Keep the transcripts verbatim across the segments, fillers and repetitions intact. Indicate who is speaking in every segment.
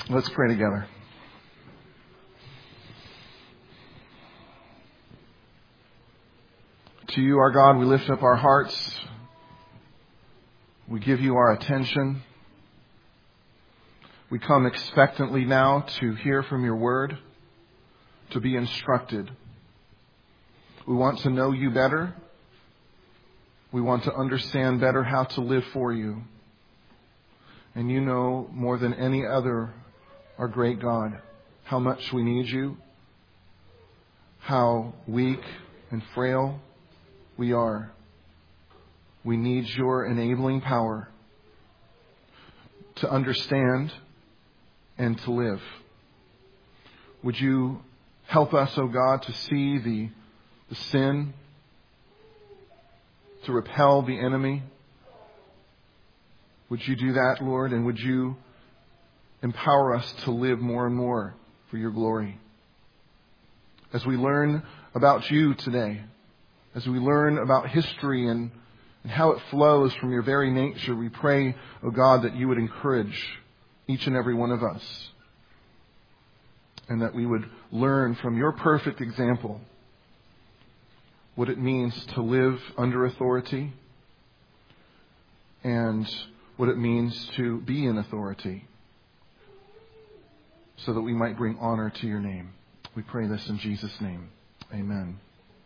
Speaker 1: Let's pray together. To you, our God, we lift up our hearts. We give you our attention. We come expectantly now to hear from your word, to be instructed. We want to know you better. We want to understand better how to live for you. And you know more than any other, our great God, how much we need you, how weak and frail we are. We need your enabling power to understand and to live. Would you help us, O God, to see the, the sin, to repel the enemy? Would you do that, Lord? And would you empower us to live more and more for your glory? As we learn about you today, as we learn about history and, and how it flows from your very nature, we pray, O God, that you would encourage each and every one of us, and that we would learn from your perfect example what it means to live under authority and what it means to be in authority, so that we might bring honor to your name. We pray this in Jesus' name. Amen.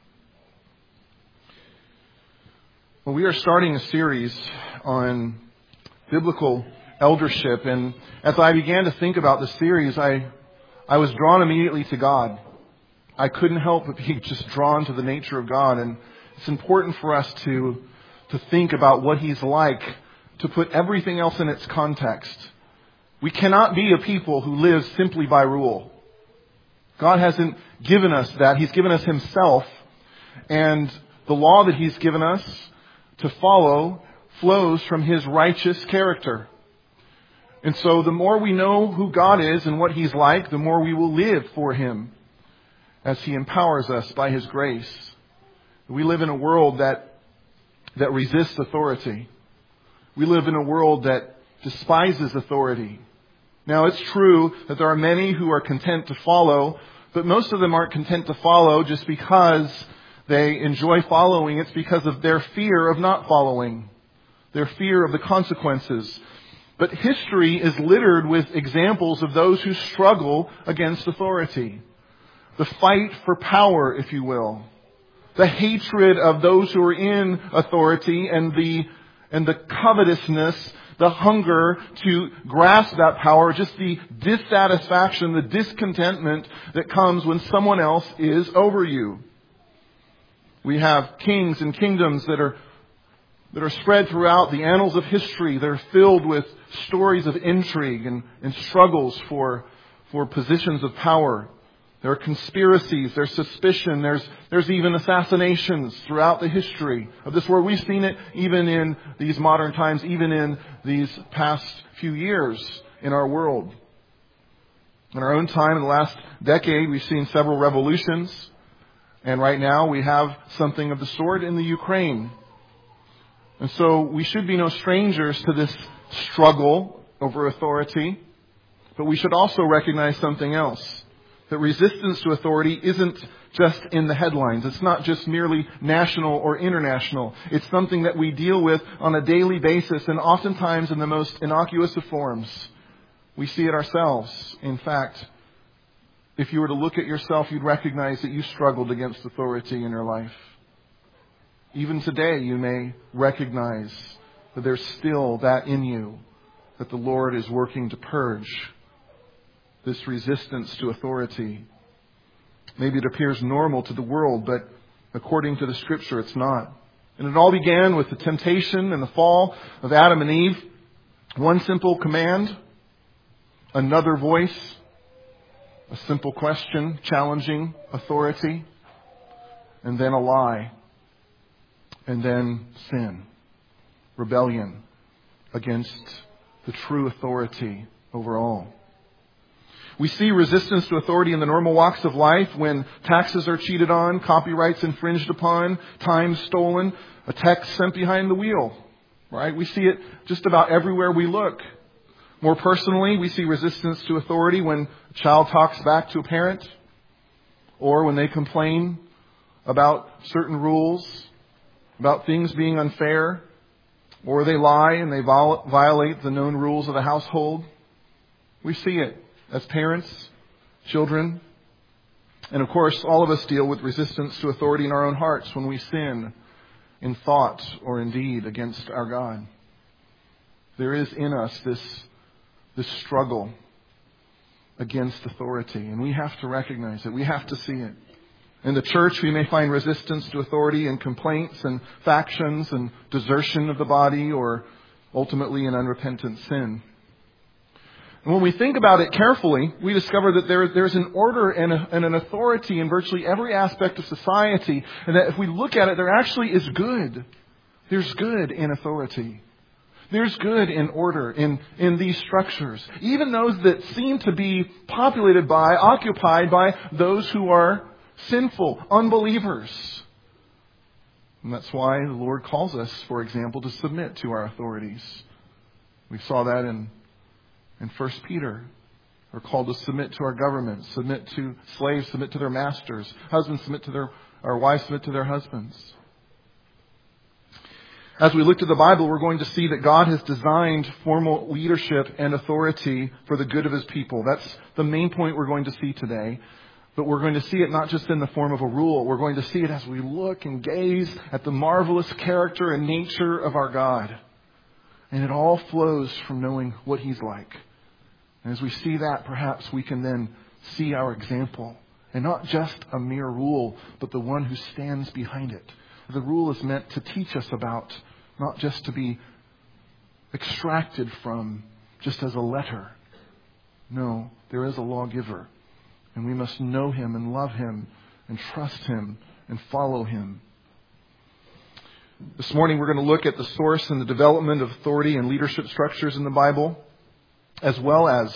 Speaker 1: Well, we are starting a series on biblical eldership, and as I began to think about this series, I I was drawn immediately to God. I couldn't help but be just drawn to the nature of God, and it's important for us to to think about what He's like, to put everything else in its context. We cannot be a people who live simply by rule. God hasn't given us that. He's given us Himself, and the law that He's given us to follow flows from His righteous character. And so the more we know who God is and what He's like, the more we will live for Him as He empowers us by His grace. We live in a world that that resists authority. We live in a world that despises authority. Now, it's true that there are many who are content to follow, but most of them aren't content to follow just because they enjoy following. It's because of their fear of not following, their fear of the consequences. But history is littered with examples of those who struggle against authority. The fight for power, if you will. The hatred of those who are in authority, and the and the covetousness, the hunger to grasp that power, just the dissatisfaction, the discontentment that comes when someone else is over you. We have kings and kingdoms that are that are spread throughout the annals of history. They're filled with stories of intrigue and, and struggles for, for positions of power. There are conspiracies, there's suspicion, there's there's even assassinations throughout the history of this world. We've seen it even in these modern times, even in these past few years in our world. In our own time, in the last decade, we've seen several revolutions. And right now we have something of the sort in the Ukraine. And so we should be no strangers to this struggle over authority. But we should also recognize something else. That resistance to authority isn't just in the headlines. It's not just merely national or international. It's something that we deal with on a daily basis, and oftentimes in the most innocuous of forms. We see it ourselves. In fact, if you were to look at yourself, you'd recognize that you struggled against authority in your life. Even today, you may recognize that there's still that in you, that the Lord is working to purge this resistance to authority. Maybe it appears normal to the world, but according to the Scripture, it's not. And it all began with the temptation and the fall of Adam and Eve. One simple command, another voice, a simple question challenging authority, and then a lie, and then sin, rebellion against the true authority over all. We see resistance to authority in the normal walks of life when taxes are cheated on, copyrights infringed upon, time stolen, a text sent behind the wheel. Right? We see it just about everywhere we look. More personally, we see resistance to authority when a child talks back to a parent, or when they complain about certain rules, about things being unfair, or they lie and they viol- violate the known rules of the household. We see it as parents, children, and of course, all of us deal with resistance to authority in our own hearts when we sin in thought or in deed against our God. There is in us this, this struggle against authority, and we have to recognize it. We have to see it. In the church, we may find resistance to authority in complaints and factions and desertion of the body, or ultimately in unrepentant sin. And when we think about it carefully, we discover that there, there's an order and, a, and an authority in virtually every aspect of society, and that if we look at it, there actually is good. There's good in authority. There's good in order in, in these structures, even those that seem to be populated by, occupied by those who are sinful, unbelievers. And that's why the Lord calls us, for example, to submit to our authorities. We saw that in, in First Peter. We're called to submit to our government, submit to slaves, submit to their masters, husbands submit to their, our wives submit to their husbands. As we look to the Bible, we're going to see that God has designed formal leadership and authority for the good of His people. That's the main point we're going to see today. But we're going to see it not just in the form of a rule. We're going to see it as we look and gaze at the marvelous character and nature of our God. And it all flows from knowing what He's like. And as we see that, perhaps we can then see our example. And not just a mere rule, but the one who stands behind it. The rule is meant to teach us about, not just to be extracted from, just as a letter. No, there is a lawgiver. And we must know Him and love Him and trust Him and follow Him. This morning we're going to look at the source and the development of authority and leadership structures in the Bible, as well as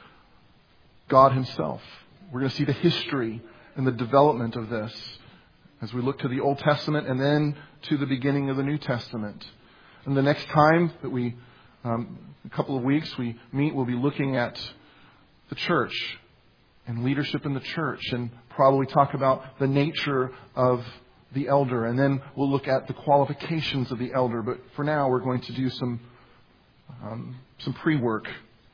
Speaker 1: God Himself. We're going to see the history and the development of this as we look to the Old Testament and then to the beginning of the New Testament. And the next time that we, um, a couple of weeks, we meet, we'll be looking at the church and leadership in the church, and probably talk about the nature of the elder. And then we'll look at the qualifications of the elder. But for now, we're going to do some um, some pre-work.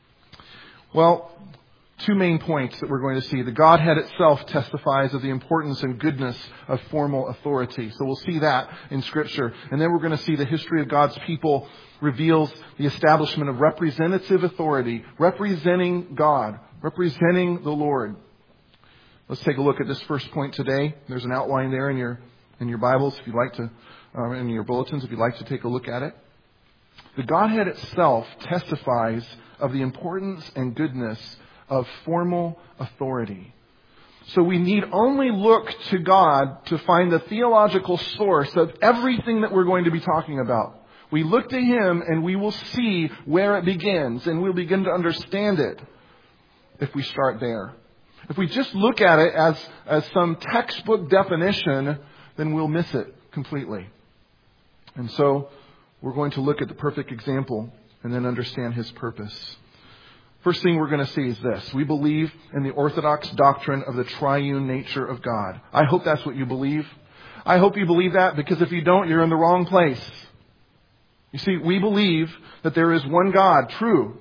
Speaker 1: Well, two main points that we're going to see. The Godhead itself testifies of the importance and goodness of formal authority. So we'll see that in Scripture. And then we're going to see the history of God's people reveals the establishment of representative authority, representing God, representing the Lord. Let's take a look at this first point today. There's an outline there in your in your Bibles if you'd like to, uh, in your bulletins if you'd like to take a look at it. The Godhead itself testifies of the importance and goodness of formal authority. So we need only look to God to find the theological source of everything that we're going to be talking about. We look to Him and we will see where it begins, and we'll begin to understand it if we start there. If we just look at it as, as some textbook definition, then we'll miss it completely. And so we're going to look at the perfect example and then understand His purpose. First thing we're going to see is this. We believe in the orthodox doctrine of the triune nature of God. I hope that's what you believe. I hope you believe that, because if you don't, you're in the wrong place. You see, we believe that there is one God, true.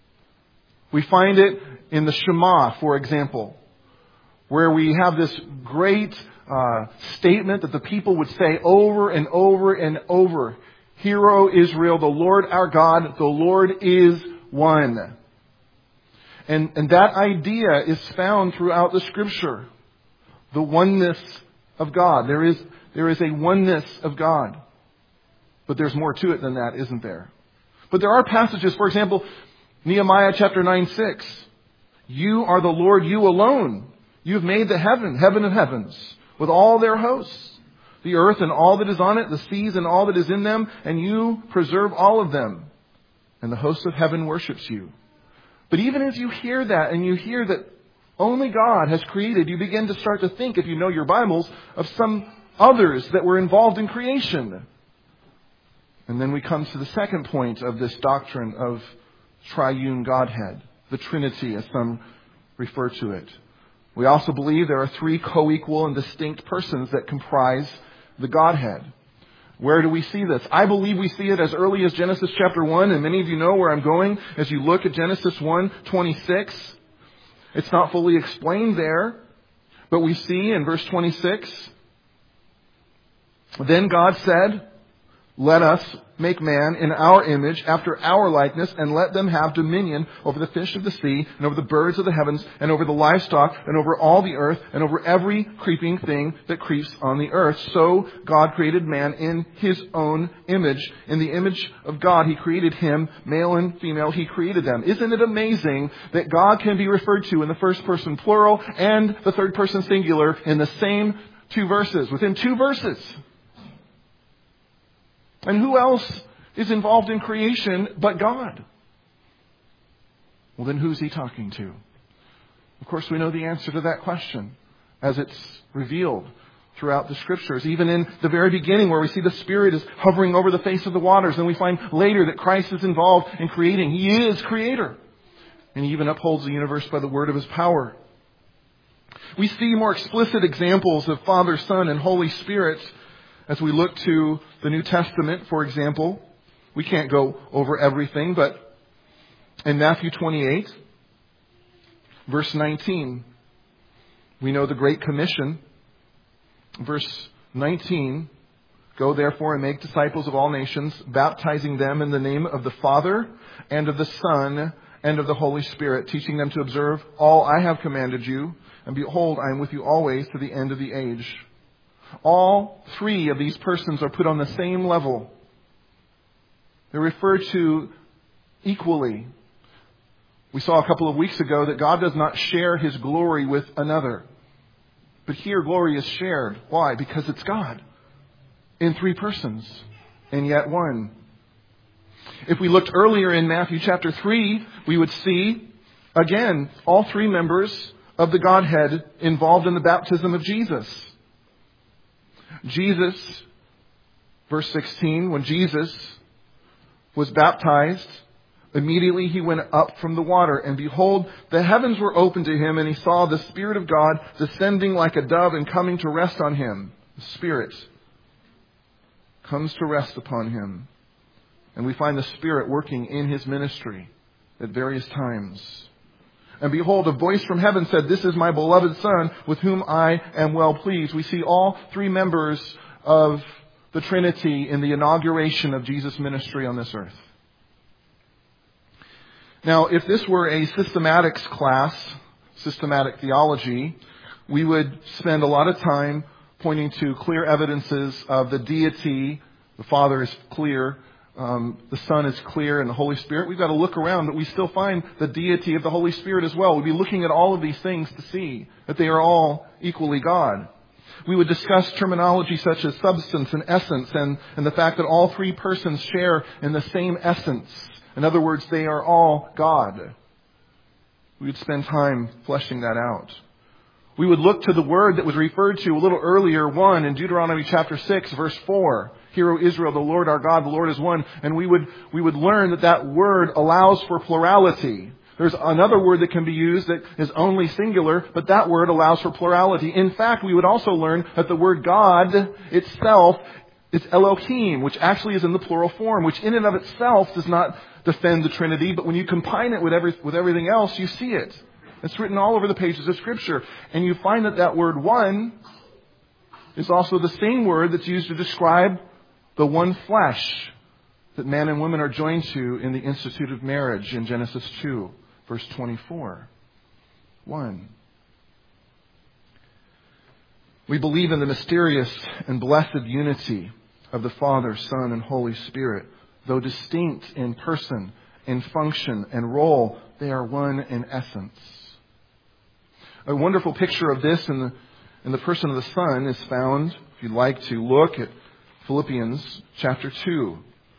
Speaker 1: We find it in the Shema, for example, where we have this great uh, statement that the people would say over and over and over. Hear, O Israel, the Lord our God, the Lord is one. And, and that idea is found throughout the Scripture. The oneness of God. There is, there is a oneness of God. But there's more to it than that, isn't there? But there are passages, for example, Nehemiah chapter nine six. You are the Lord, you alone. You've made the heaven, heaven of heavens, with all their hosts. The earth and all that is on it, the seas and all that is in them, and you preserve all of them. And the host of heaven worships you. But even as you hear that, and you hear that only God has created, you begin to start to think, if you know your Bibles, of some others that were involved in creation. And then we come to the second point of this doctrine of triune Godhead, the Trinity as some refer to it. We also believe there are three co-equal and distinct persons that comprise the Godhead. Where do we see this? I believe we see it as early as Genesis chapter one, and many of you know where I'm going as you look at Genesis one twenty-six. It's not fully explained there, but we see in verse twenty-six, then God said, let us make man in our image, after our likeness, and let them have dominion over the fish of the sea, and over the birds of the heavens, and over the livestock, and over all the earth, and over every creeping thing that creeps on the earth. So God created man in His own image. In the image of God, He created him, male and female, He created them. Isn't it amazing that God can be referred to in the first person plural and the third person singular in the same two verses, within two verses? And who else is involved in creation but God? Well, then who's He talking to? Of course, we know the answer to that question as it's revealed throughout the Scriptures. Even in the very beginning where we see the Spirit is hovering over the face of the waters. And we find later that Christ is involved in creating. He is Creator. And He even upholds the universe by the word of His power. We see more explicit examples of Father, Son, and Holy Spirit as we look to the New Testament, for example. We can't go over everything, but in Matthew twenty-eight, verse nineteen, we know the Great Commission. Verse nineteen, go therefore and make disciples of all nations, baptizing them in the name of the Father and of the Son and of the Holy Spirit, teaching them to observe all I have commanded you. And behold, I am with you always to the end of the age. All three of these persons are put on the same level. They're referred to equally. We saw a couple of weeks ago that God does not share His glory with another. But here glory is shared. Why? Because it's God in three persons and yet one. If we looked earlier in Matthew chapter three, we would see, again, all three members of the Godhead involved in the baptism of Jesus. Jesus, verse sixteen, when Jesus was baptized, immediately He went up from the water, and behold, the heavens were opened to Him, and He saw the Spirit of God descending like a dove and coming to rest on Him. The Spirit comes to rest upon Him. And we find the Spirit working in His ministry at various times. And behold, a voice from heaven said, this is my beloved Son, with whom I am well pleased. We see all three members of the Trinity in the inauguration of Jesus' ministry on this earth. Now, if this were a systematics class, systematic theology, we would spend a lot of time pointing to clear evidences of the deity. The Father is clear. Um, the Son is clear, and the Holy Spirit. We've got to look around, but we still find the deity of the Holy Spirit as well. We'll be looking at all of these things to see that they are all equally God. We would discuss terminology such as substance and essence, and, and the fact that all three persons share in the same essence. In other words, they are all God. We would spend time fleshing that out. We would look to the word that was referred to a little earlier, one in Deuteronomy chapter six, verse four. Hear, O Israel, the Lord our God, the Lord is one. And we would, we would learn that that word allows for plurality. There's another word that can be used that is only singular, but that word allows for plurality. In fact, we would also learn that the word God itself is Elohim, which actually is in the plural form, which in and of itself does not defend the Trinity, but when you combine it with every, with everything else, you see it. It's written all over the pages of Scripture. And you find that that word one is also the same word that's used to describe the one flesh that man and woman are joined to in the institute of marriage in Genesis two, verse twenty-four. One. We believe in the mysterious and blessed unity of the Father, Son, and Holy Spirit. Though distinct in person, in function, and role, they are one in essence. A wonderful picture of this in the, in the person of the Son is found, if you'd like to look at Philippians chapter two.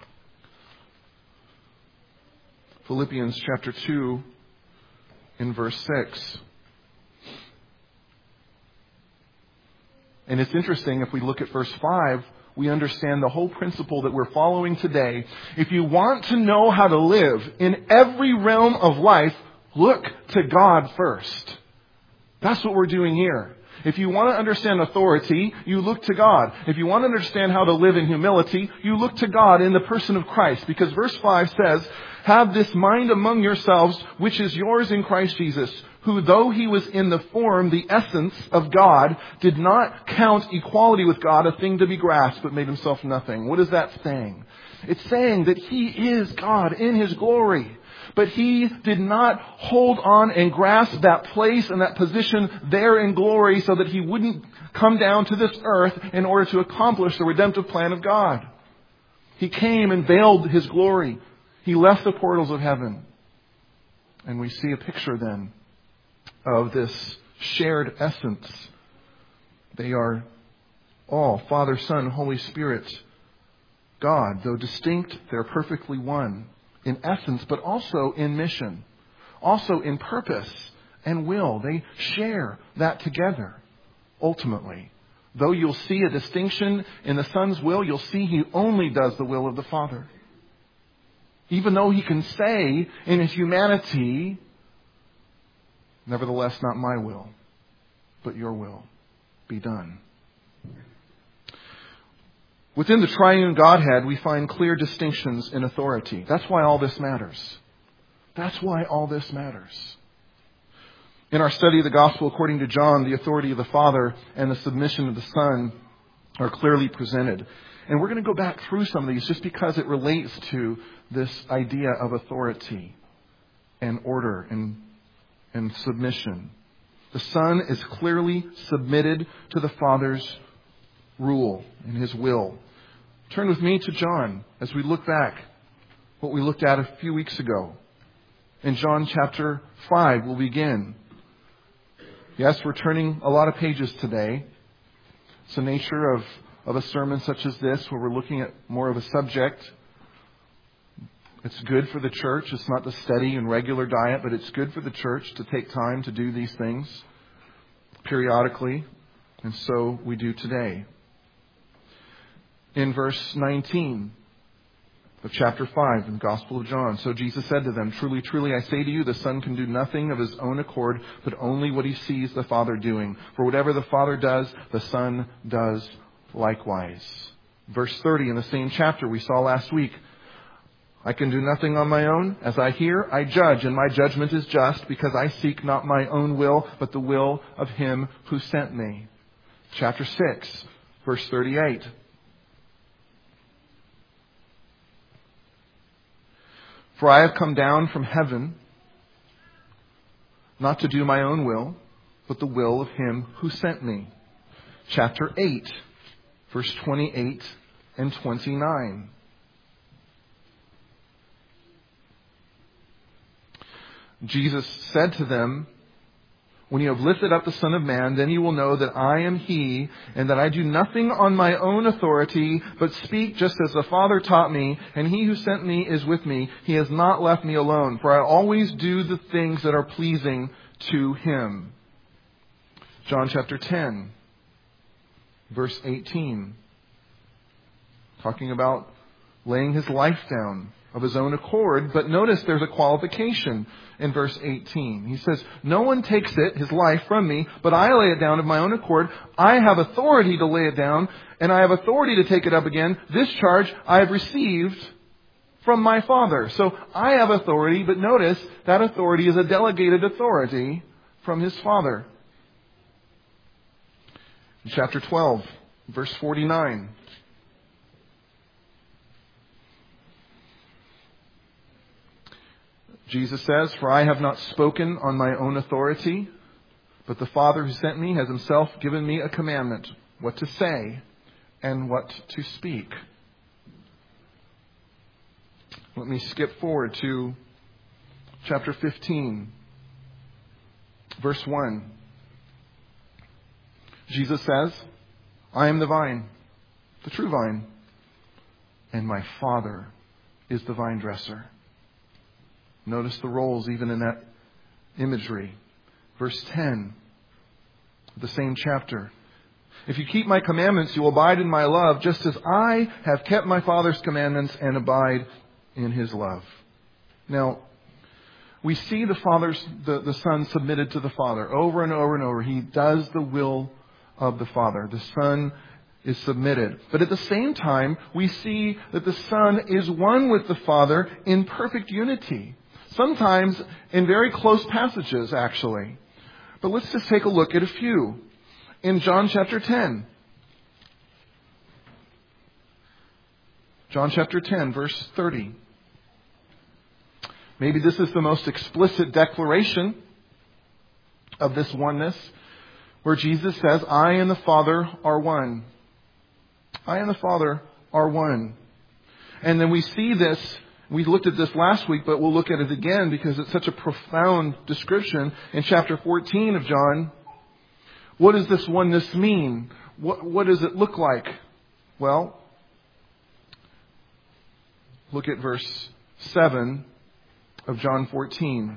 Speaker 1: Philippians chapter two in verse six. And it's interesting, if we look at verse five, we understand the whole principle that we're following today. If you want to know how to live in every realm of life, look to God first. That's what we're doing here. If you want to understand authority, you look to God. If you want to understand how to live in humility, you look to God in the person of Christ. Because verse five says, have this mind among yourselves, which is yours in Christ Jesus, who though he was in the form, the essence of God, did not count equality with God a thing to be grasped, but made himself nothing. What is that saying? It's saying that he is God in his glory. But he did not hold on and grasp that place and that position there in glory so that he wouldn't come down to this earth in order to accomplish the redemptive plan of God. He came and veiled his glory. He left the portals of heaven. And we see a picture then of this shared essence. They are all Father, Son, Holy Spirit, God. Though distinct, they're perfectly one. In essence, but also in mission, also in purpose and will. They share that together, ultimately. Though you'll see a distinction in the Son's will, you'll see he only does the will of the Father. Even though he can say in his humanity, nevertheless, not my will, but your will be done. Within the triune Godhead, we find clear distinctions in authority. That's why all this matters. That's why all this matters. In our study of the Gospel according to John, the authority of the Father and the submission of the Son are clearly presented. And we're going to go back through some of these just because it relates to this idea of authority and order and, and submission. The Son is clearly submitted to the Father's rule and his will. Turn with me to John as we look back what we looked at a few weeks ago. In John chapter five, we'll begin. Yes, we're turning a lot of pages today. It's the nature of, of a sermon such as this, where we're looking at more of a subject. It's good for the church. It's not the steady and regular diet, but it's good for the church to take time to do these things periodically. And so we do today. In verse nineteen of chapter five in the Gospel of John, so Jesus said to them, truly, truly, I say to you, the Son can do nothing of his own accord, but only what he sees the Father doing. For whatever the Father does, the Son does likewise. Verse thirty in the same chapter we saw last week. I can do nothing on my own. As I hear, I judge, and my judgment is just, because I seek not my own will, but the will of him who sent me. Chapter six, verse thirty-eight. For I have come down from heaven, not to do my own will, but the will of him who sent me. Chapter eight, verse twenty-eight and twenty-nine. Jesus said to them, when you have lifted up the Son of Man, then you will know that I am he, and that I do nothing on my own authority, but speak just as the Father taught me, and he who sent me is with me. He has not left me alone, for I always do the things that are pleasing to him. John chapter ten, verse eighteen. Talking about laying his life down of his own accord. But notice there's a qualification in verse eighteen. He says, no one takes it, his life, from me, but I lay it down of my own accord. I have authority to lay it down, and I have authority to take it up again. This charge I have received from my Father. So I have authority, but notice that authority is a delegated authority from his Father. In chapter twelve, verse forty-nine. Jesus says, for I have not spoken on my own authority, but the Father who sent me has himself given me a commandment, what to say and what to speak. Let me skip forward to chapter fifteen, verse one. Jesus says, I am the vine, the true vine, and my Father is the vine dresser. Notice the roles even in that imagery. Verse ten, the same chapter. If you keep my commandments, you will abide in my love, just as I have kept my Father's commandments and abide in his love. Now, we see the Father's, the, the Son submitted to the Father over and over and over. He does the will of the Father. The Son is submitted. But at the same time, we see that the Son is one with the Father in perfect unity. Sometimes in very close passages, actually. But let's just take a look at a few. In John chapter ten. John chapter ten, verse thirty. Maybe this is the most explicit declaration of this oneness, where Jesus says, I and the Father are one. I and the Father are one. And then we see this, we looked at this last week, but we'll look at it again because it's such a profound description in chapter fourteen of John. What does this oneness mean? What, what does it look like? Well, look at verse seven of John fourteen.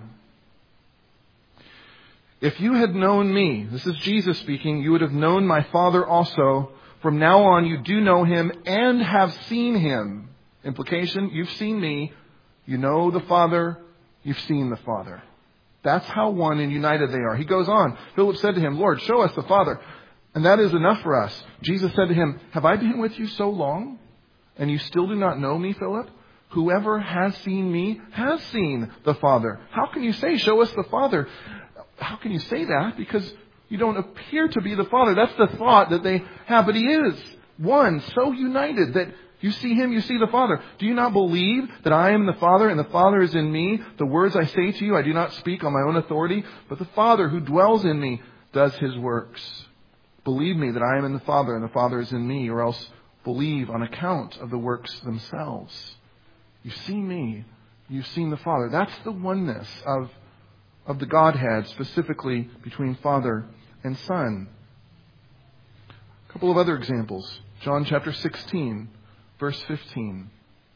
Speaker 1: If you had known me, this is Jesus speaking, you would have known my Father also. From now on you do know him and have seen him. Implication, you've seen me, you know the Father, you've seen the Father. That's how one and united they are. He goes on. Philip said to him, Lord, show us the Father, and that is enough for us. Jesus said to him, have I been with you so long, and you still do not know me, Philip? Whoever has seen me has seen the Father. How can you say, show us the Father? How can you say that? Because you don't appear to be the Father. That's the thought that they have. But he is one, so united that you see him, you see the Father. Do you not believe that I am the Father and the Father is in me? The words I say to you, I do not speak on my own authority, but the Father who dwells in me does his works. Believe me that I am in the Father and the Father is in me, or else believe on account of the works themselves. You've seen me, you've seen the Father. That's the oneness of, of the Godhead, specifically between Father and Son. A couple of other examples. John chapter sixteen. Verse fifteen.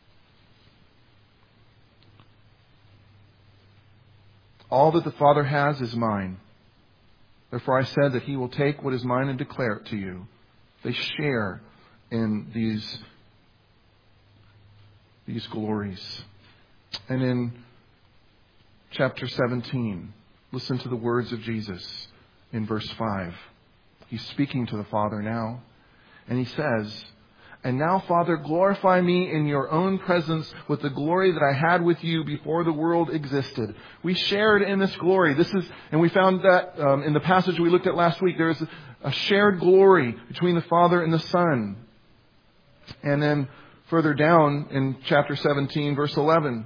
Speaker 1: All that the Father has is mine. Therefore I said that he will take what is mine and declare it to you. They share in these, these glories. And in chapter seventeen, listen to the words of Jesus in verse five. He's speaking to the Father now. And he says, and now, Father, glorify me in your own presence with the glory that I had with you before the world existed. We shared in this glory. This is, and we found that um, in the passage we looked at last week, there is a, a shared glory between the Father and the Son. And then further down in chapter seventeen, verse eleven.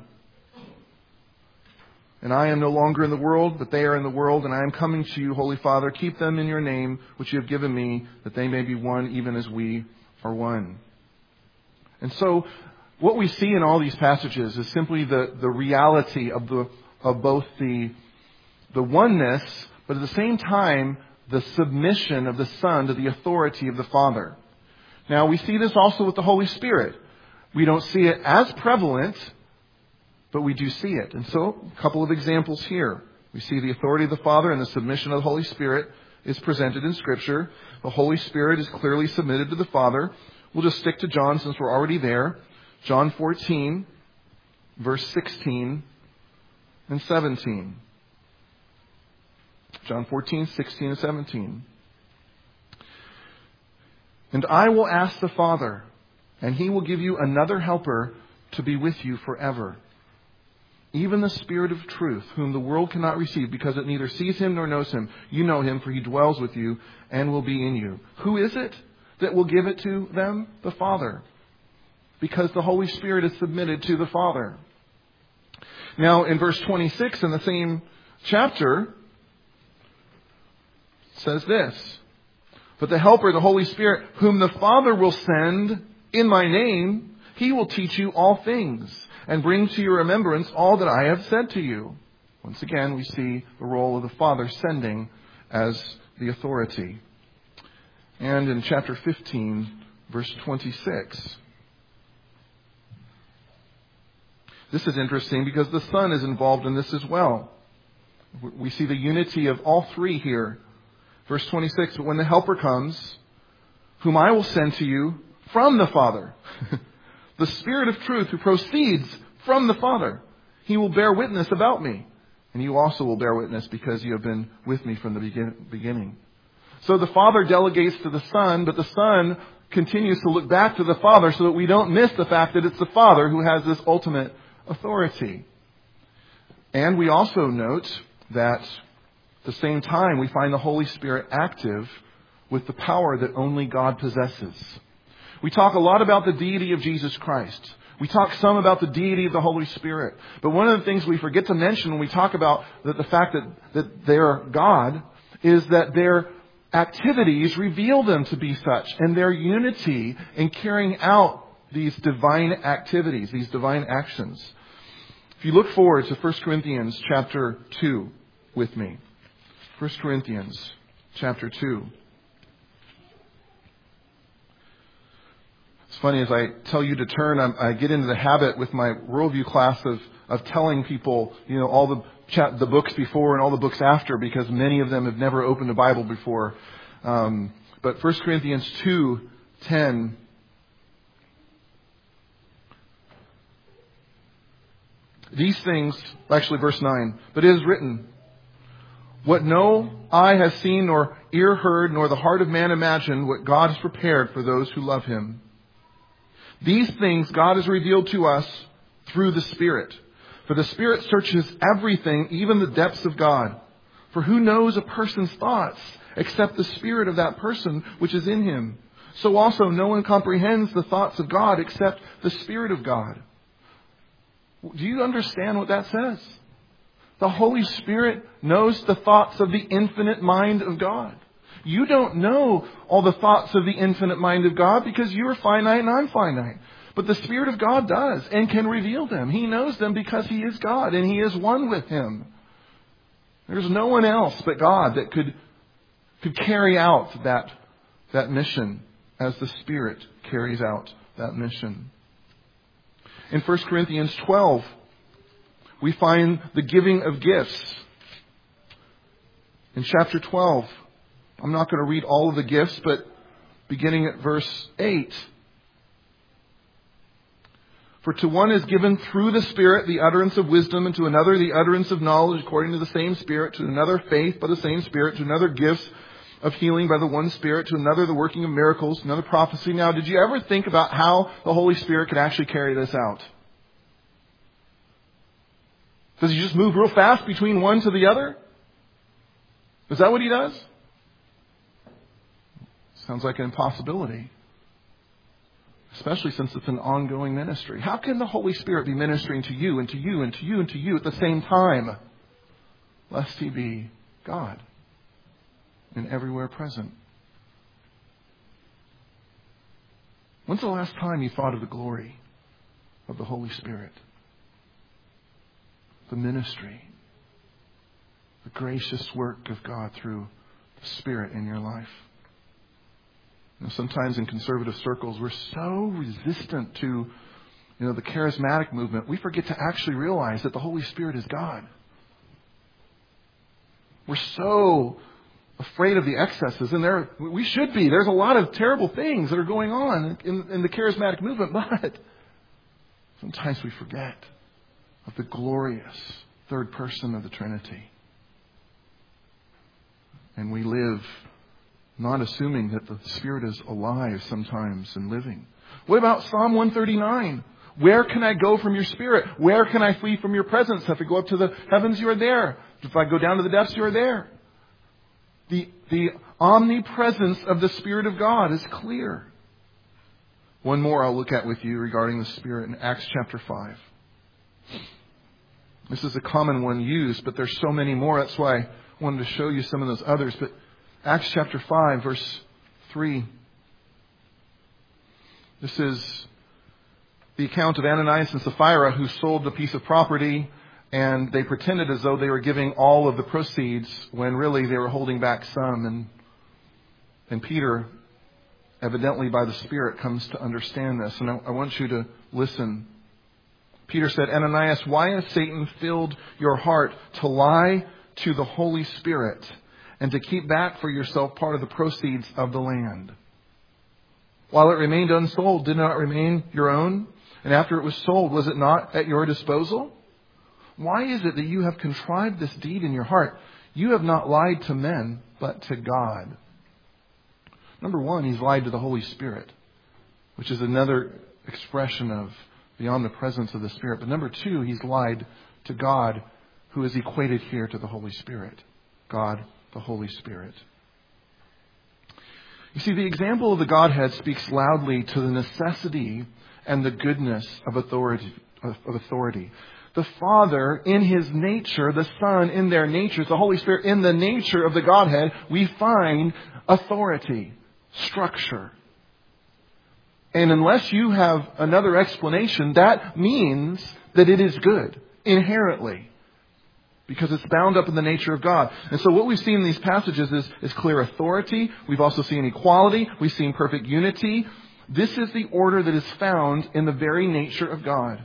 Speaker 1: And I am no longer in the world, but they are in the world, and I am coming to you, Holy Father. Keep them in your name, which you have given me, that they may be one, even as we are one. And so what we see in all these passages is simply the, the reality of the of both the the oneness, but at the same time the submission of the Son to the authority of the Father. Now we see this also with the Holy Spirit. We don't see it as prevalent, but we do see it. And so a couple of examples here. We see the authority of the Father and the submission of the Holy Spirit is presented in Scripture. The Holy Spirit is clearly submitted to the Father. We'll just stick to John since we're already there. John fourteen, verse sixteen and seventeen. John fourteen, sixteen and seventeen. And I will ask the Father, and he will give you another helper to be with you forever. Even the Spirit of truth, whom the world cannot receive because it neither sees him nor knows him. You know him, for he dwells with you and will be in you. Who is it that will give it to them? The Father. Because the Holy Spirit is submitted to the Father. Now, in verse twenty-six in the same chapter, it says this. But the Helper, the Holy Spirit, whom the Father will send in my name, he will teach you all things and bring to your remembrance all that I have said to you. Once again, we see the role of the Father sending as the authority. And in chapter fifteen, verse twenty-six. This is interesting because the Son is involved in this as well. We see the unity of all three here. Verse twenty-six, but when the Helper comes, whom I will send to you from the Father. The Spirit of truth who proceeds from the Father. He will bear witness about me. And you also will bear witness because you have been with me from the begin- beginning. So the Father delegates to the Son, but the Son continues to look back to the Father so that we don't miss the fact that it's the Father who has this ultimate authority. And we also note that at the same time we find the Holy Spirit active with the power that only God possesses. We talk a lot about the deity of Jesus Christ. We talk some about the deity of the Holy Spirit. But one of the things we forget to mention when we talk about the, the fact that, that they're God is that their activities reveal them to be such, and their unity in carrying out these divine activities, these divine actions. If you look forward to First Corinthians chapter two with me. First Corinthians chapter two. It's funny, as I tell you to turn, I'm, I get into the habit with my worldview class of, of telling people, you know, all the chat, the books before and all the books after, because many of them have never opened a Bible before. Um, but First Corinthians two ten. These things, actually verse nine, but it is written, what no eye has seen, nor ear heard, nor the heart of man imagined, what God has prepared for those who love Him. These things God has revealed to us through the Spirit. For the Spirit searches everything, even the depths of God. For who knows a person's thoughts except the spirit of that person which is in him? So also no one comprehends the thoughts of God except the Spirit of God. Do you understand what that says? The Holy Spirit knows the thoughts of the infinite mind of God. You don't know all the thoughts of the infinite mind of God because you are finite and I'm finite. But the Spirit of God does and can reveal them. He knows them because He is God and He is one with Him. There's no one else but God that could, could carry out that, that mission as the Spirit carries out that mission. In First Corinthians twelve, we find the giving of gifts. In chapter twelve, I'm not going to read all of the gifts, but beginning at verse eight. For to one is given through the Spirit the utterance of wisdom, and to another the utterance of knowledge according to the same Spirit, to another faith by the same Spirit, to another gifts of healing by the one Spirit, to another the working of miracles, to another prophecy. Now, did you ever think about how the Holy Spirit could actually carry this out? Does He just move real fast between one to the other? Is that what He does? Sounds like an impossibility. Especially since it's an ongoing ministry. How can the Holy Spirit be ministering to you and to you and to you and to you at the same time? Lest He be God and everywhere present. When's the last time you thought of the glory of the Holy Spirit? The ministry. The gracious work of God through the Spirit in your life. You know, sometimes in conservative circles, we're so resistant to, you know, the charismatic movement. We forget to actually realize that the Holy Spirit is God. We're so afraid of the excesses, and there we should be. There's a lot of terrible things that are going on in, in the charismatic movement, but sometimes we forget of the glorious third person of the Trinity. And we live not assuming that the Spirit is alive sometimes and living. What about Psalm one thirty-nine? Where can I go from your Spirit? Where can I flee from your presence? If I go up to the heavens, you are there. If I go down to the depths, you are there. The, the omnipresence of the Spirit of God is clear. One more I'll look at with you regarding the Spirit in Acts chapter five. This is a common one used, but there's so many more. That's why I wanted to show you some of those others. But Acts chapter five, verse three. This is the account of Ananias and Sapphira, who sold the piece of property, and they pretended as though they were giving all of the proceeds when really they were holding back some. And, and Peter, evidently by the Spirit, comes to understand this. And I, I want you to listen. Peter said, Ananias, why has Satan filled your heart to lie to the Holy Spirit and to keep back for yourself part of the proceeds of the land? while it remained unsold, did not remain your own? And after it was sold, was it not at your disposal? Why is it that you have contrived this deed in your heart? You have not lied to men, but to God. Number one, he's lied to the Holy Spirit, which is another expression of the omnipresence of the Spirit. But number two, he's lied to God, who is equated here to the Holy Spirit. God, the Holy Spirit. You see, the example of the Godhead speaks loudly to the necessity and the goodness of authority. Of authority. The Father in His nature, the Son in their natures, the Holy Spirit in the nature of the Godhead, we find authority, structure. And unless you have another explanation, that means that it is good, inherently. Because it's bound up in the nature of God. And so what we've seen in these passages is, is clear authority. We've also seen equality. We've seen perfect unity. This is the order that is found in the very nature of God.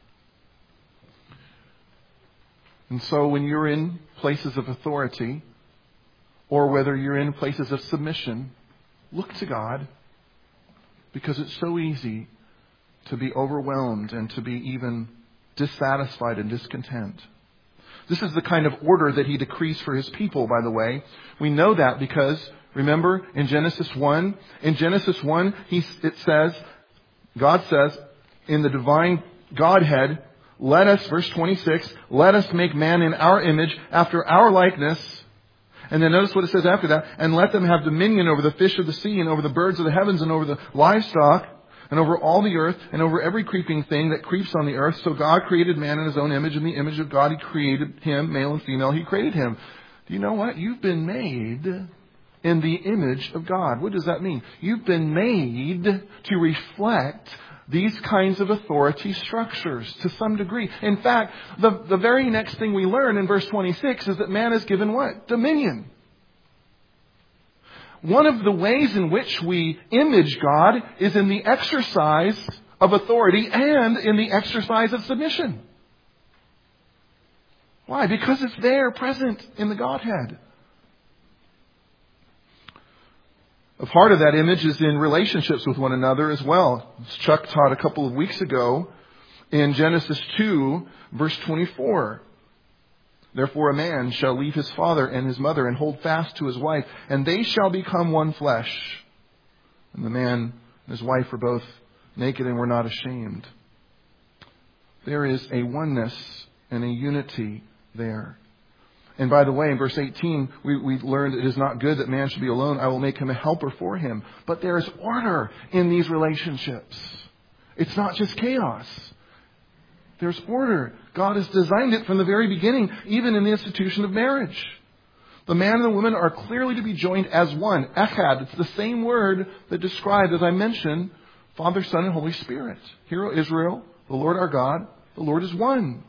Speaker 1: And so when you're in places of authority, or whether you're in places of submission, look to God. Because it's so easy to be overwhelmed and to be even dissatisfied and discontent. This is the kind of order that He decrees for His people, by the way. We know that because, remember, in Genesis one, in Genesis one, he, it says, God says, in the divine Godhead, let us, verse twenty-six, let us make man in our image, after our likeness. And then notice what it says after that, and let them have dominion over the fish of the sea, and over the birds of the heavens, and over the livestock, and over all the earth, and over every creeping thing that creeps on the earth. So God created man in His own image. In the image of God He created him, male and female, He created him. Do you know what? You've been made in the image of God. What does that mean? You've been made to reflect these kinds of authority structures to some degree. In fact, the, the very next thing we learn in verse twenty-six is that man is given what? Dominion. One of the ways in which we image God is in the exercise of authority and in the exercise of submission. Why? Because it's there, present in the Godhead. A part of that image is in relationships with one another as well. As Chuck taught a couple of weeks ago in Genesis two, verse twenty-four. Therefore a man shall leave his father and his mother and hold fast to his wife, and they shall become one flesh. And the man and his wife were both naked and were not ashamed. There is a oneness and a unity there. And by the way, in verse eighteen, we, we learned it is not good that man should be alone. I will make him a helper for him. But there is order in these relationships. It's not just chaos. There's order. God has designed it from the very beginning, even in the institution of marriage. The man and the woman are clearly to be joined as one. Echad. It's the same word that described, as I mentioned, Father, Son, and Holy Spirit. Hear, O Israel, the Lord our God, the Lord is one.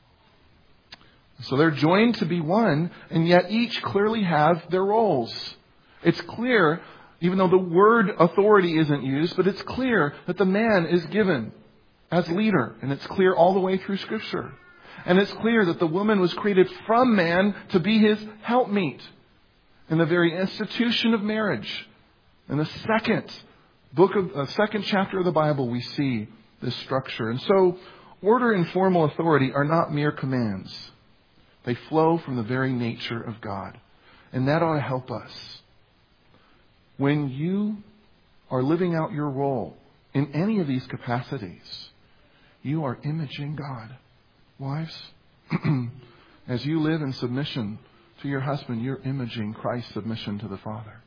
Speaker 1: So they're joined to be one, and yet each clearly have their roles. It's clear, even though the word authority isn't used, but it's clear that the man is given as leader, and it's clear all the way through Scripture. And it's clear that the woman was created from man to be his helpmeet in the very institution of marriage. In the second book of the uh, second chapter of the Bible, we see this structure. And so, order and formal authority are not mere commands. They flow from the very nature of God. And that ought to help us. When you are living out your role in any of these capacities, you are imaging God. Wives, as you live in submission to your husband, you're imaging Christ's submission to the Father.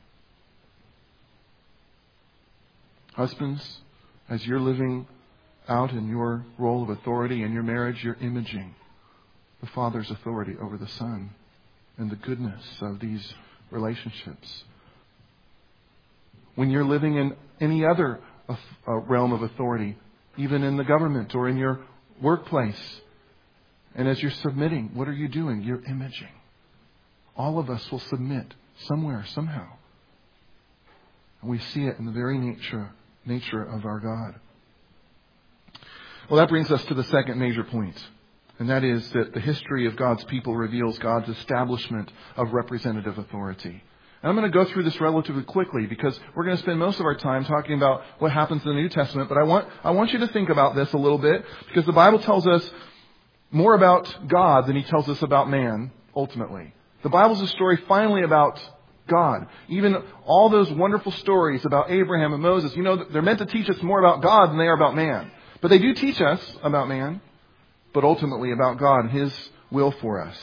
Speaker 1: Husbands, as you're living out in your role of authority in your marriage, you're imaging the Father's authority over the Son and the goodness of these relationships. When you're living in any other uh, realm of authority, even in the government or in your workplace, and as you're submitting, what are you doing? You're imaging. All of us will submit somewhere, somehow. And we see it in the very nature, nature of our God. Well, that brings us to the second major point. And that is that the history of God's people reveals God's establishment of representative authority. And I'm going to go through this relatively quickly because we're going to spend most of our time talking about what happens in the New Testament. But I want, I want you to think about this a little bit because the Bible tells us more about God than he tells us about man, ultimately. The Bible's a story finally about God. Even all those wonderful stories about Abraham and Moses, you know, they're meant to teach us more about God than they are about man. But they do teach us about man, but ultimately about God and his will for us.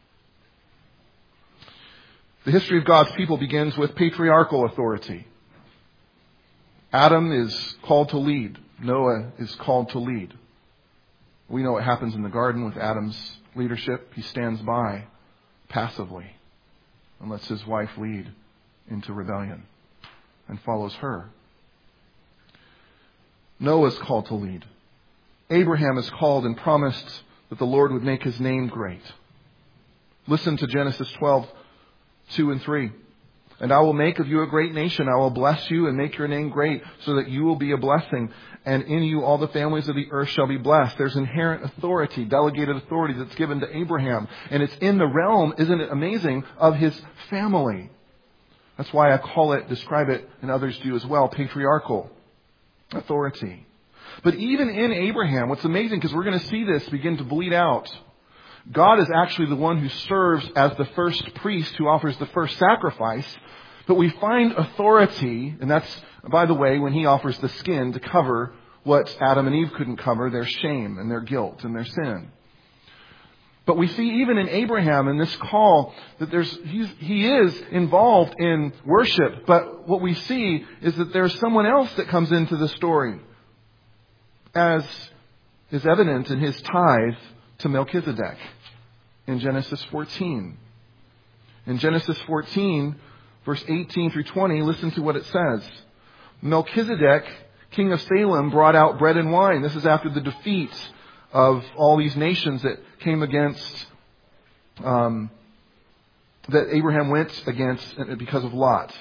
Speaker 1: The history of God's people begins with patriarchal authority. Adam is called to lead. Noah is called to lead. We know what happens in the garden with Adam's leadership. He stands by passively and lets his wife lead into rebellion and follows her. Noah is called to lead. Abraham is called and promised that the Lord would make his name great. Listen to Genesis twelve, two and three. And I will make of you a great nation. I will bless you and make your name great so that you will be a blessing. And in you all the families of the earth shall be blessed. There's inherent authority, delegated authority that's given to Abraham. And it's in the realm, isn't it amazing, of his family. That's why I call it, describe it, and others do as well, patriarchal authority. But even in Abraham, what's amazing, because we're going to see this begin to bleed out, God is actually the one who serves as the first priest who offers the first sacrifice. But we find authority, and that's, by the way, when he offers the skin to cover what Adam and Eve couldn't cover, their shame and their guilt and their sin. But we see even in Abraham in this call that there's he's, he is involved in worship. But what we see is that there's someone else that comes into the story, as is evident in his tithe to Melchizedek in Genesis fourteen. In Genesis fourteen, verse eighteen through twenty, listen to what it says. Melchizedek, king of Salem, brought out bread and wine. This is after the defeat of all these nations that came against, um, that Abraham went against because of Lot.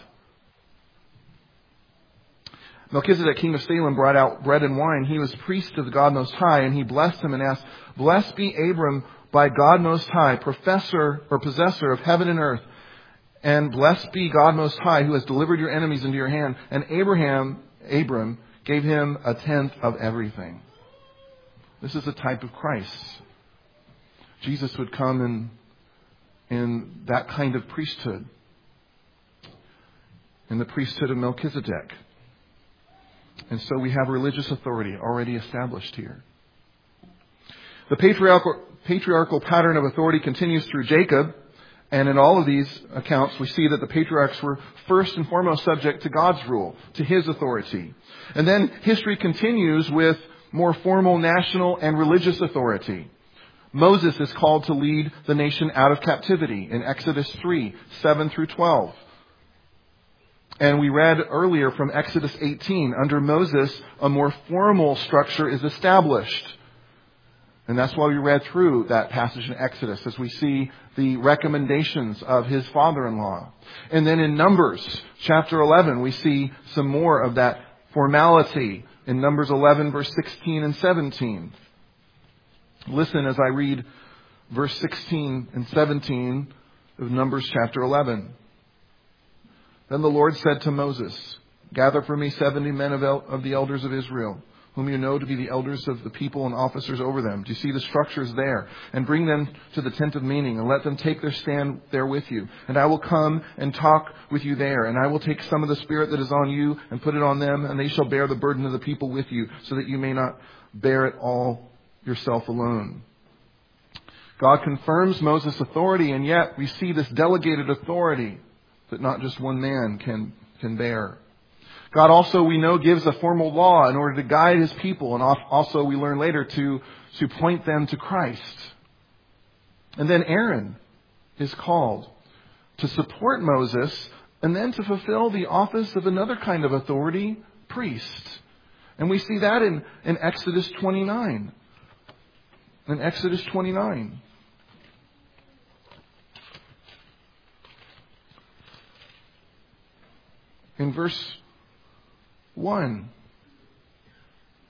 Speaker 1: Melchizedek, king of Salem, brought out bread and wine. He was priest of the God Most High, and he blessed him and asked, "Blessed be Abram by God Most High, professor or possessor of heaven and earth. And blessed be God Most High, who has delivered your enemies into your hand." And Abraham, Abram, gave him a tenth of everything. This is a type of Christ. Jesus would come in, in that kind of priesthood, in the priesthood of Melchizedek. And so we have religious authority already established here. The patriarchal, patriarchal pattern of authority continues through Jacob. And in all of these accounts, we see that the patriarchs were first and foremost subject to God's rule, to his authority. And then history continues with more formal national and religious authority. Moses is called to lead the nation out of captivity in Exodus three, seven through twelve. And we read earlier from Exodus eighteen, under Moses, a more formal structure is established. And that's why we read through that passage in Exodus, as we see the recommendations of his father-in-law. And then in Numbers, chapter eleven, we see some more of that formality in Numbers eleven, verse sixteen and seventeen. Listen as I read verse sixteen and seventeen of Numbers chapter eleven. Then the Lord said to Moses, "Gather for me seventy men of, el- of the elders of Israel, whom you know to be the elders of the people and officers over them." Do you see the structures there? "And bring them to the tent of meeting, and let them take their stand there with you. And I will come and talk with you there. And I will take some of the Spirit that is on you and put it on them, and they shall bear the burden of the people with you, so that you may not bear it all yourself alone." God confirms Moses' authority, and yet we see this delegated authority that not just one man can, can bear. God also, we know, gives a formal law in order to guide his people, and also we learn later to, to point them to Christ. And then Aaron is called to support Moses and then to fulfill the office of another kind of authority, priest. And we see that in, in Exodus twenty-nine. In Exodus twenty-nine. In verse one.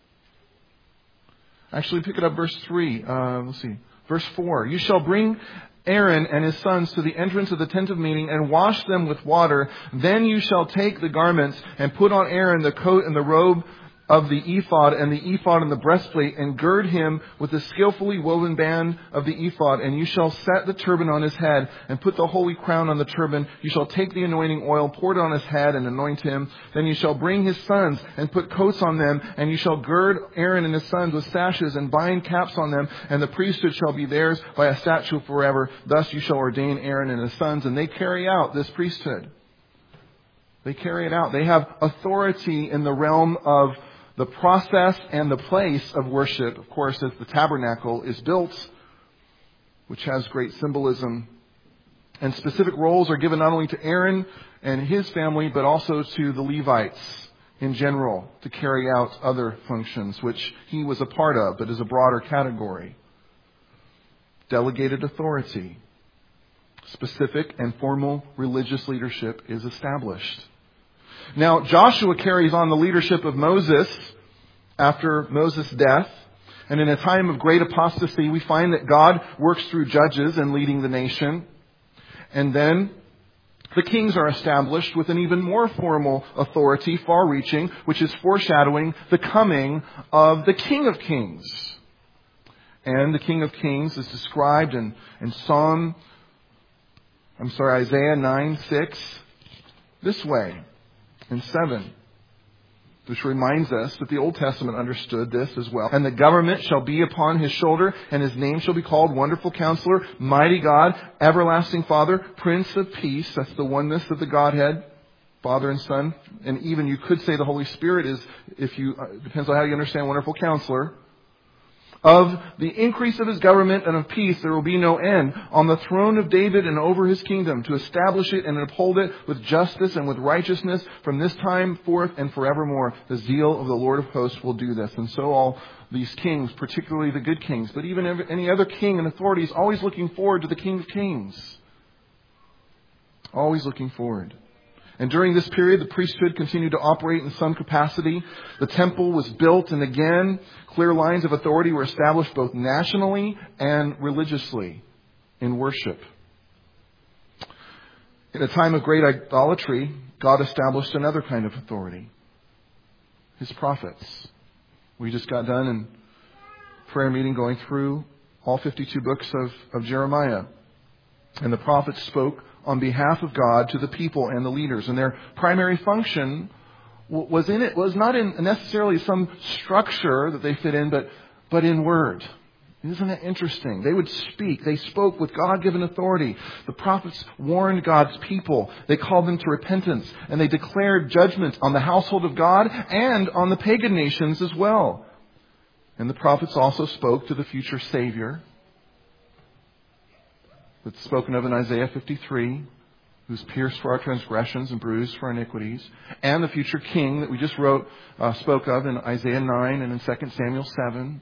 Speaker 1: Actually, pick it up verse three. Uh, let's see. Verse four. "You shall bring Aaron and his sons to the entrance of the tent of meeting and wash them with water. Then you shall take the garments and put on Aaron the coat and the robe of the ephod and the ephod and the breastplate, and gird him with the skillfully woven band of the ephod. And you shall set the turban on his head and put the holy crown on the turban. You shall take the anointing oil, pour it on his head, and anoint him. Then you shall bring his sons and put coats on them, and you shall gird Aaron and his sons with sashes and bind caps on them, and the priesthood shall be theirs by a statute forever. Thus you shall ordain Aaron and his sons, and they carry out this priesthood. They carry it out. They have authority in the realm of the process and the place of worship, of course, as the tabernacle is built, which has great symbolism. And specific roles are given not only to Aaron and his family, but also to the Levites in general to carry out other functions, which he was a part of, but is a broader category. Delegated authority. Specific and formal religious leadership is established. Now, Joshua carries on the leadership of Moses after Moses' death. And in a time of great apostasy, we find that God works through judges in leading the nation. And then the kings are established with an even more formal authority, far-reaching, which is foreshadowing the coming of the King of Kings. And the King of Kings is described in, in Psalm, I'm sorry, Isaiah nine six this way. And seven, which reminds us that the Old Testament understood this as well. And the government shall be upon his shoulder, and his name shall be called Wonderful Counselor, Mighty God, Everlasting Father, Prince of Peace. That's the oneness of the Godhead, Father and Son. And even you could say the Holy Spirit is, if you, uh, depends on how you understand Wonderful Counselor. Of the increase of his government and of peace there will be no end on the throne of David and over his kingdom, to establish it and uphold it with justice and with righteousness from this time forth and forevermore. The zeal of the Lord of hosts will do this. And so all these kings, particularly the good kings, but even any other king and authority, is always looking forward to the King of Kings. Always looking forward. And during this period, the priesthood continued to operate in some capacity. The temple was built, and again, clear lines of authority were established both nationally and religiously in worship. In a time of great idolatry, God established another kind of authority. His prophets. We just got done in prayer meeting going through all fifty-two books of, of Jeremiah. And the prophets spoke on behalf of God to the people and the leaders. And their primary function was in it was not in necessarily some structure that they fit in, but but in word. Isn't that interesting? They would speak. They spoke with God-given authority. The prophets warned God's people. They called them to repentance. And they declared judgment on the household of God and on the pagan nations as well. And the prophets also spoke to the future Savior, that's spoken of in Isaiah fifty-three, who's pierced for our transgressions and bruised for our iniquities, and the future king that we just wrote, uh, spoke of in Isaiah nine and in Second Samuel seven.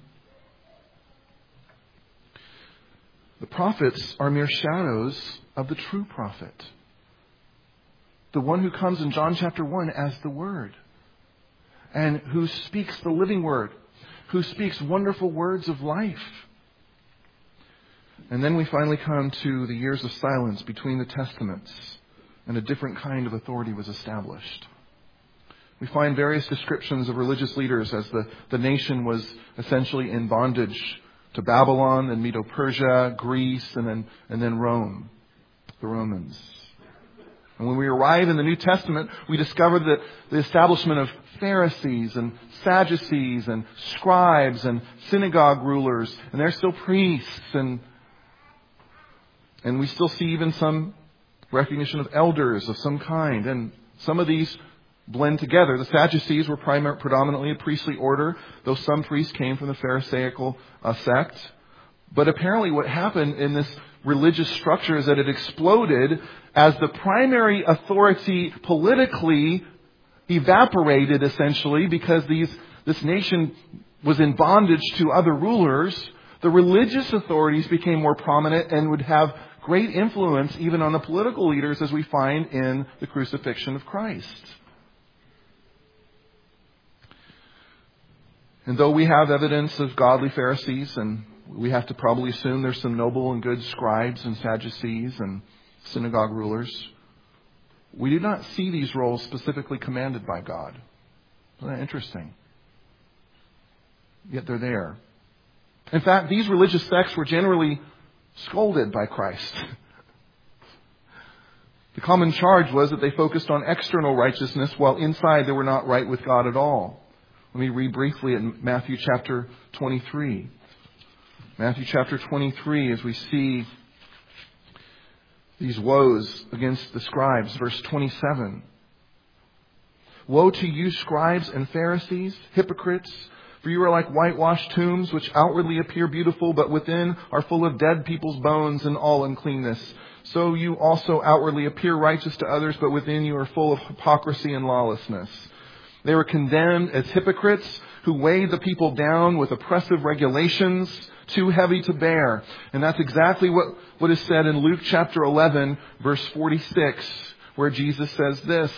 Speaker 1: The prophets are mere shadows of the true prophet, the one who comes in John chapter one as the Word, and who speaks the living Word, who speaks wonderful words of life. And then we finally come to the years of silence between the Testaments, and a different kind of authority was established. We find various descriptions of religious leaders as the, the nation was essentially in bondage to Babylon and Medo-Persia, Greece, and then, and then Rome, the Romans. And when we arrive in the New Testament, we discover that the establishment of Pharisees and Sadducees and scribes and synagogue rulers, and they're still priests, and And we still see even some recognition of elders of some kind. And some of these blend together. The Sadducees were primar- predominantly a priestly order, though some priests came from the Pharisaical uh, sect. But apparently what happened in this religious structure is that it exploded as the primary authority politically evaporated, essentially, because these this nation was in bondage to other rulers. The religious authorities became more prominent and would have great influence even on the political leaders, as we find in the crucifixion of Christ. And though we have evidence of godly Pharisees and We have to probably assume there's some noble and good scribes and Sadducees and synagogue rulers. We do not see these roles specifically commanded by God. Isn't that interesting? Yet they're there. In fact, these religious sects were generally scolded by Christ. The common charge was that they focused on external righteousness while inside they were not right with God at all. Let me read briefly in Matthew chapter twenty-three. Matthew chapter twenty-three, as we see these woes against the scribes. Verse twenty-seven. Woe to you, scribes and Pharisees, hypocrites! For you are like whitewashed tombs, which outwardly appear beautiful, but within are full of dead people's bones and all uncleanness. So you also outwardly appear righteous to others, but within you are full of hypocrisy and lawlessness. They were condemned as hypocrites who weighed the people down with oppressive regulations too heavy to bear. And that's exactly what, what is said in Luke chapter eleven, verse forty-six, where Jesus says this.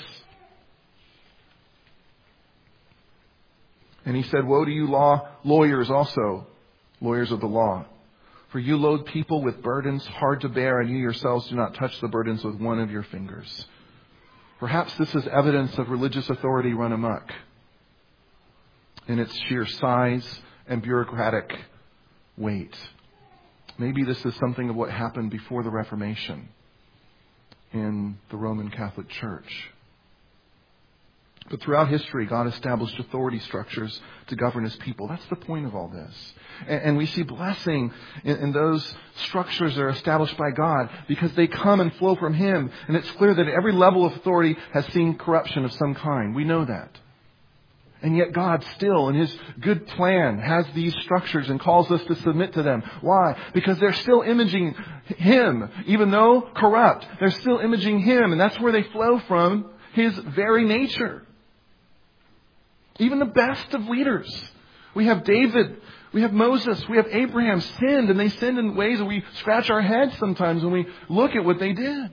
Speaker 1: And he said, woe to you law, lawyers also, lawyers of the law. For you load people with burdens hard to bear, and you yourselves do not touch the burdens with one of your fingers. Perhaps this is evidence of religious authority run amok in its sheer size and bureaucratic weight. Maybe this is something of what happened before the Reformation in the Roman Catholic Church. But throughout history, God established authority structures to govern His people. That's the point of all this. And, and we see blessing in, in those structures that are established by God because they come and flow from Him. And it's clear that every level of authority has seen corruption of some kind. We know that. And yet God still, in His good plan, has these structures and calls us to submit to them. Why? Because they're still imaging Him. Even though corrupt, they're still imaging Him. And that's where they flow from, His very nature. Even the best of leaders. We have David, we have Moses, we have Abraham sinned, and they sinned in ways that we scratch our heads sometimes when we look at what they did.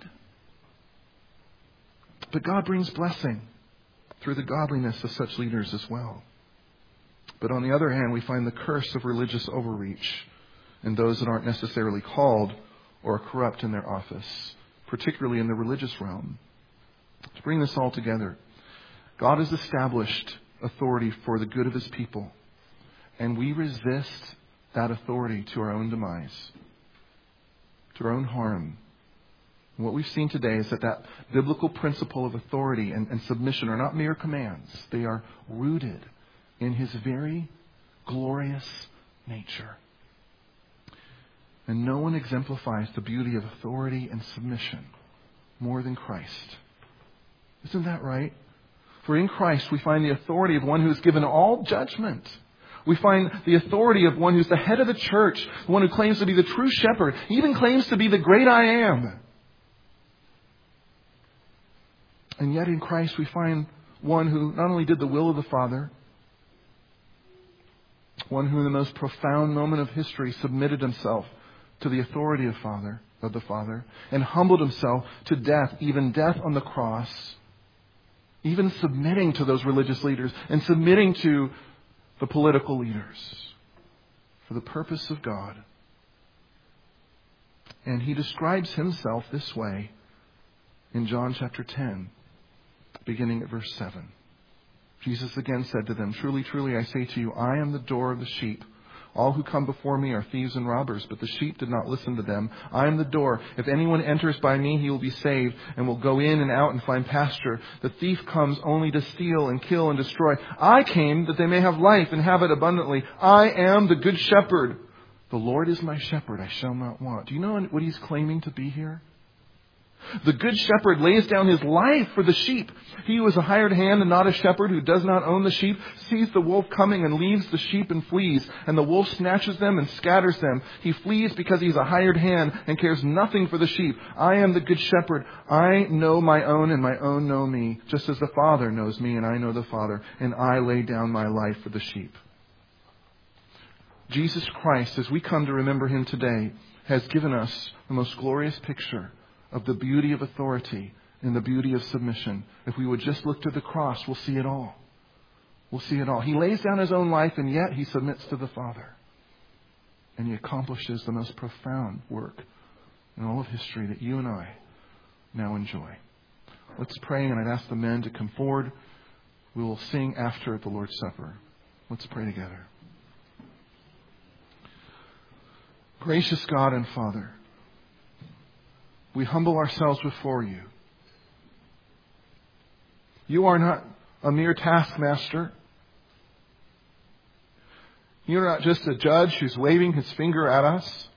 Speaker 1: But God brings blessing through the godliness of such leaders as well. But on the other hand, we find the curse of religious overreach in those that aren't necessarily called or are corrupt in their office, particularly in the religious realm. To bring this all together, God has established authority for the good of His people, and we resist that authority to our own demise, to our own harm. And what we've seen today is that that biblical principle of authority and, and submission are not mere commands. They are rooted in His very glorious nature. And no one exemplifies the beauty of authority and submission more than Christ. Isn't that right? For in Christ we find the authority of one who is given all judgment. We find the authority of one who's the head of the church, the one who claims to be the true shepherd. He even claims to be the great I am. And yet in Christ we find one who not only did the will of the Father, one who in the most profound moment of history submitted himself to the authority of Father, of the Father, and humbled himself to death, even death on the cross, even submitting to those religious leaders and submitting to the political leaders for the purpose of God. And He describes Himself this way in John chapter ten, beginning at verse seven. Jesus again said to them, truly, truly, I say to you, I am the door of the sheep. All who come before me are thieves and robbers, but the sheep did not listen to them. I am the door. If anyone enters by me, he will be saved and will go in and out and find pasture. The thief comes only to steal and kill and destroy. I came that they may have life and have it abundantly. I am the good shepherd. The Lord is my shepherd. I shall not want. Do you know what He's claiming to be here? The good shepherd lays down his life for the sheep. He who is a hired hand and not a shepherd, who does not own the sheep, sees the wolf coming and leaves the sheep and flees. And the wolf snatches them and scatters them. He flees because he is a hired hand and cares nothing for the sheep. I am the good shepherd. I know my own and my own know me, just as the Father knows me and I know the Father. And I lay down my life for the sheep. Jesus Christ, as we come to remember Him today, has given us the most glorious picture of the beauty of authority and the beauty of submission. If we would just look to the cross, we'll see it all. We'll see it all. He lays down His own life, and yet He submits to the Father. And He accomplishes the most profound work in all of history that you and I now enjoy. Let's pray, and I'd ask the men to come forward. We will sing after at the Lord's Supper. Let's pray together. Gracious God and Father, we humble ourselves before you. You are not a mere taskmaster. You are not just a judge who's waving his finger at us.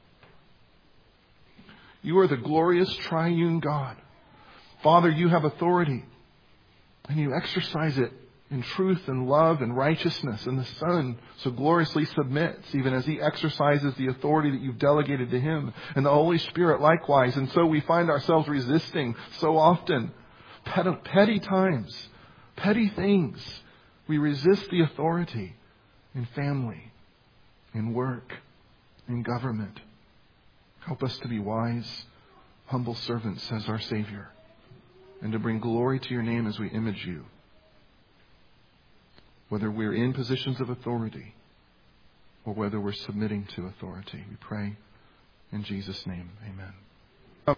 Speaker 1: You are the glorious triune God. Father, you have authority, and you exercise it in truth and love and righteousness. And the Son so gloriously submits, even as He exercises the authority that you've delegated to Him. And the Holy Spirit likewise. And so we find ourselves resisting so often. Petty, petty times, petty things. We resist the authority in family, in work, in government. Help us to be wise, humble servants as our Savior, and to bring glory to your name as we image you. Whether we're in positions of authority or whether we're submitting to authority. We pray in Jesus' name. Amen.